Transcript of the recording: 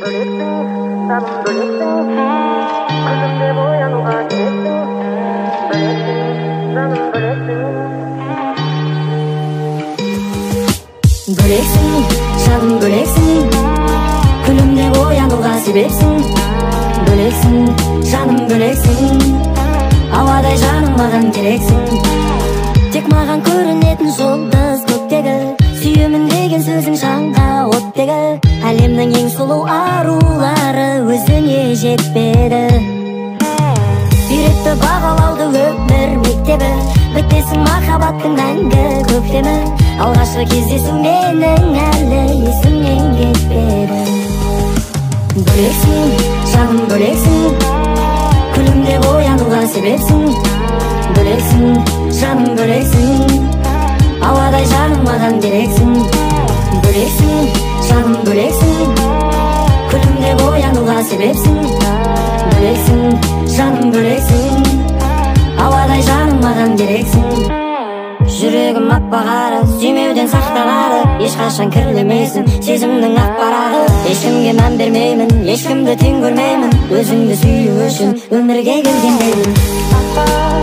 Böлекsin, жаным бöлекsin, күлімдеп оянуға себепсің. Бöлекsin, жаным бöлекsin, ауадай жаным маған керексің. Тек маған көрінетін жұлдыз көктегі, сүйемін деген сөзің жанға оттегі. Әлемнің ең сұлу арулары өзіңе жетпеді. Үйретті бағалауды өмір мектебі, бітпесін махаббаттың мәңгі көктемі. Алғашқы кездесу менің әлі есімнен кетпеді. Бöлекsin, жаным бöлекsin, күлімдеп оянуға себепсің. Бöлекsin, жаным бöлекsin, ауадай жаным маған керексің. Бöлекsin, жаным бöлекsin, күлімдеп оянуға себепсің. Бöлекsin, жаным бöлекsin, ауадай жаным маған керексің. Жүрегім аппағары, сүймеуден сақтанады, ешқашан кірлемейсің сезімнің ақ парағы. Ешкімге мән бермеймін, ешкімді тең көрмеймін, өзіңді сүю үшін өмірге келгендеймін.